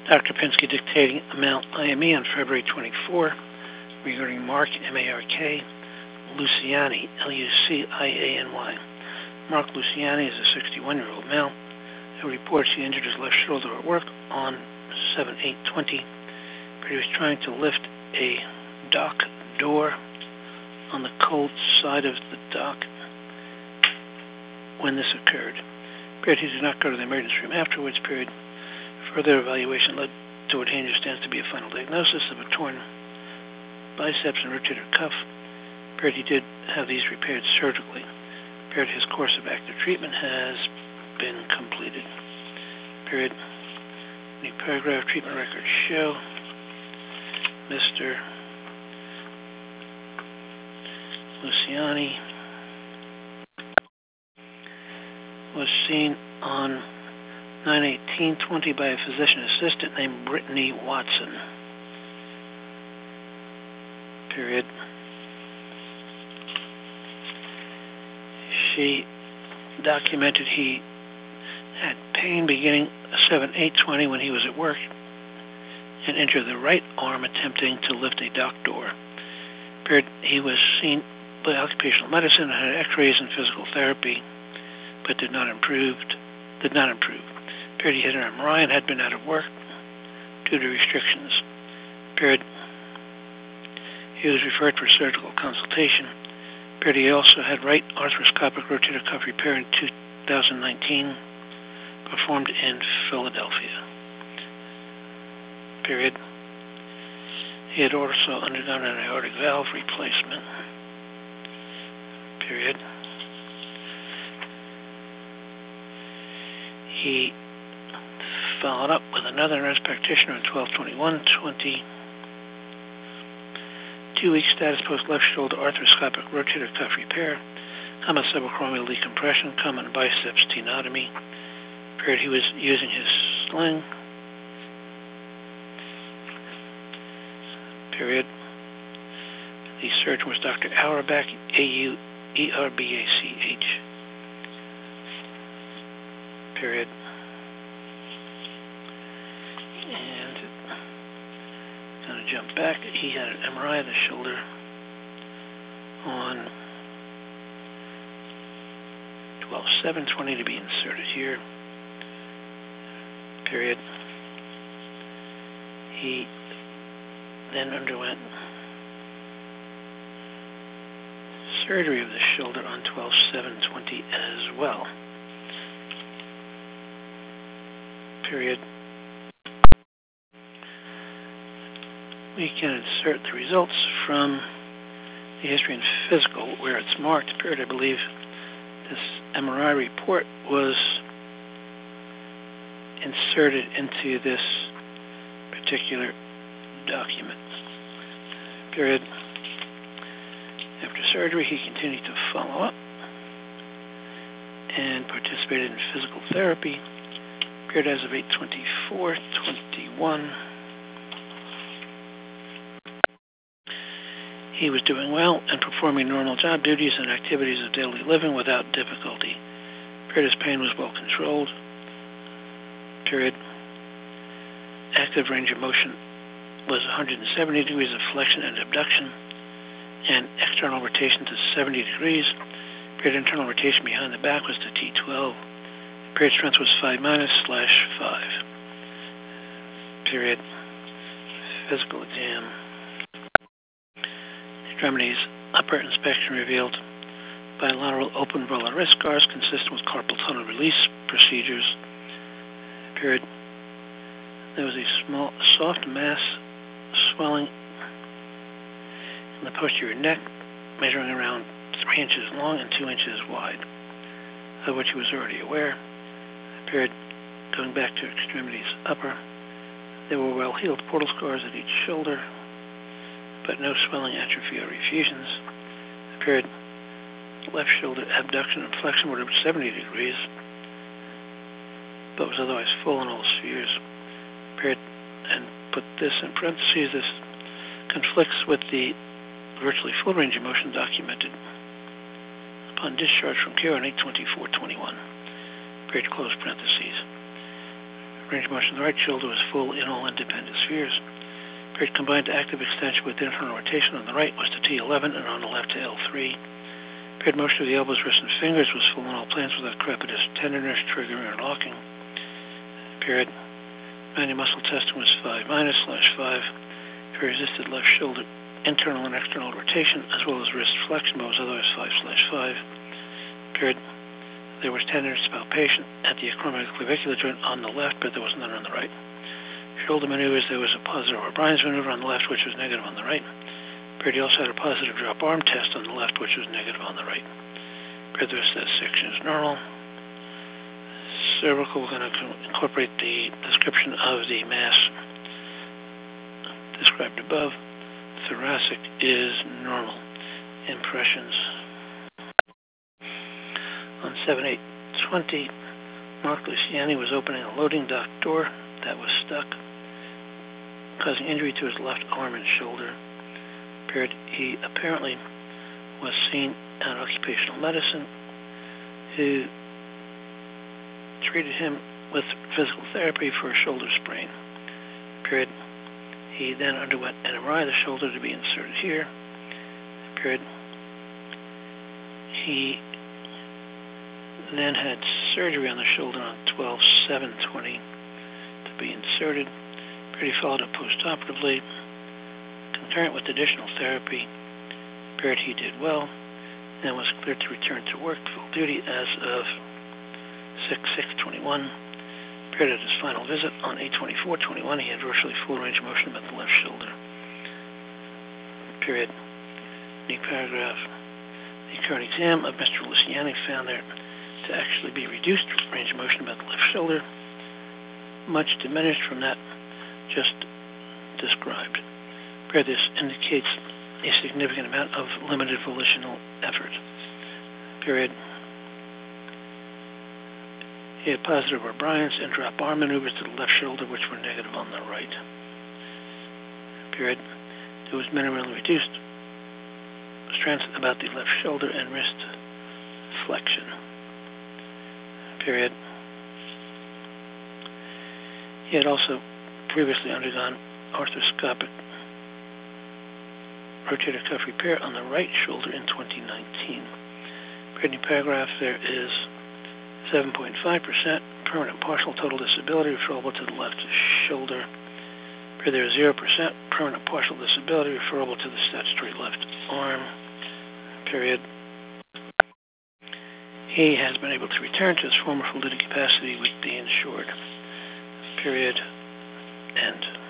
Dr. Pinsky dictating amount IME on February 24 regarding Mark, M-A-R-K, Luciani, L-U-C-I-A-N-Y. Mark Luciani is a 61-year-old male who reports he injured his left shoulder at work on 7/8/20, but he was trying to lift a dock door on the cold side of the dock when this occurred. Period. He did not go to the emergency room afterwards. Period. Further evaluation led to what he understands to be a final diagnosis of a torn biceps and rotator cuff. Period. He did have these repaired surgically. Period. His course of active treatment has been completed. Period. New paragraph. Treatment records show Mr. Luciani was seen on 9/18/20 by a physician assistant named Brittany Watson. Period. She documented he had pain beginning 7/8/20 when he was at work and injured the right arm attempting to lift a dock door. Period. He was seen by occupational medicine and had x-rays and physical therapy, but did not improve. Period. He had an MRI and had been out of work due to restrictions. Period. He was referred for surgical consultation. Period. He also had right arthroscopic rotator cuff repair in 2019, performed in Philadelphia. Period. He had also undergone an aortic valve replacement. Period. He followed up with another nurse practitioner on 12/21/20. 2-week status post left shoulder arthroscopic rotator cuff repair, common subacromial decompression, common biceps tenotomy. Period. He was using his sling. Period. The surgeon was Dr. Auerbach, A-U-E-R-B-A-C-H. Period. And I'm going to jump back. He had an MRI of the shoulder on 12/7/20 to be inserted here. Period. He then underwent surgery of the shoulder on 12/7/20 as well. Period. We can insert the results from the history and physical where it's marked. Period. I believe this MRI report was inserted into this particular document. Period. After surgery, he continued to follow up and participated in physical therapy. Period. As of 8/24/21. He was doing well and performing normal job duties and activities of daily living without difficulty. Period. His pain was well controlled. Period. Active range of motion was 170 degrees of flexion and abduction, and external rotation to 70 degrees. Period. Internal rotation behind the back was to T12. Period. Strength was 5-/5. Period. Physical exam. Extremities. Upper inspection revealed bilateral open volar wrist scars consistent with carpal tunnel release procedures. Period. There was a small, soft mass swelling in the posterior neck, measuring around 3 inches long and 2 inches wide, of which he was already aware. Period. Going back to extremities upper, there were well-healed portal scars at each shoulder, but no swelling, atrophy, or effusions. Period. Left shoulder abduction and flexion were at 70 degrees, but was otherwise full in all spheres. Period. And put this in parentheses. This conflicts with the virtually full range of motion documented upon discharge from care on 8/24/21. Period. Close parentheses. Range of motion of the right shoulder was full in all independent spheres. Period. Combined active extension with internal rotation on the right was to T11 and on the left to L3. Period. Motion of the elbows, wrists, and fingers was full on all planes without crepitus, tenderness, triggering, or locking. Period. Manual muscle testing was 5-/5. Resisted left shoulder internal and external rotation as well as wrist flexion, but was otherwise 5/5. Period. There was tenderness palpation at the acromioclavicular joint on the left, but there was none on the right. Shoulder maneuvers, there was a positive O'Brien's maneuver on the left, which was negative on the right. Period. He also had a positive drop arm test on the left, which was negative on the right. Period. The rest of that section is normal. Cervical, we're going to incorporate the description of the mass described above. Thoracic is normal. Impressions. On 7/8/20, Mark Luciani was opening a loading dock door that was stuck, causing injury to his left arm and shoulder. Period. He apparently was seen at occupational medicine, who treated him with physical therapy for a shoulder sprain. Period. He then underwent an MRI of the shoulder to be inserted here. Period. He then had surgery on the shoulder on 12/7/20 to be inserted. Period. He followed up postoperatively, concurrent with additional therapy. Period. He did well and was cleared to return to work full duty as of 6/6/21. Period. At his final visit on 8/24/21, he had virtually full range of motion about the left shoulder. Period. New paragraph. The current exam of Mr. Luciani found there to actually be reduced range of motion about the left shoulder, much diminished from that just described. Period. This indicates a significant amount of limited volitional effort. Period. He had positive O'Brien's and drop arm maneuvers to the left shoulder, which were negative on the right. Period. There was minimally reduced strength about the left shoulder and wrist flexion. Period. He had also previously undergone arthroscopic rotator cuff repair on the right shoulder in 2019. Period. New paragraph. There is 7.5% permanent partial total disability referable to the left shoulder. There is 0% permanent partial disability referable to the statutory left arm. Period. He has been able to return to his former full duty capacity with the insured. Period. End.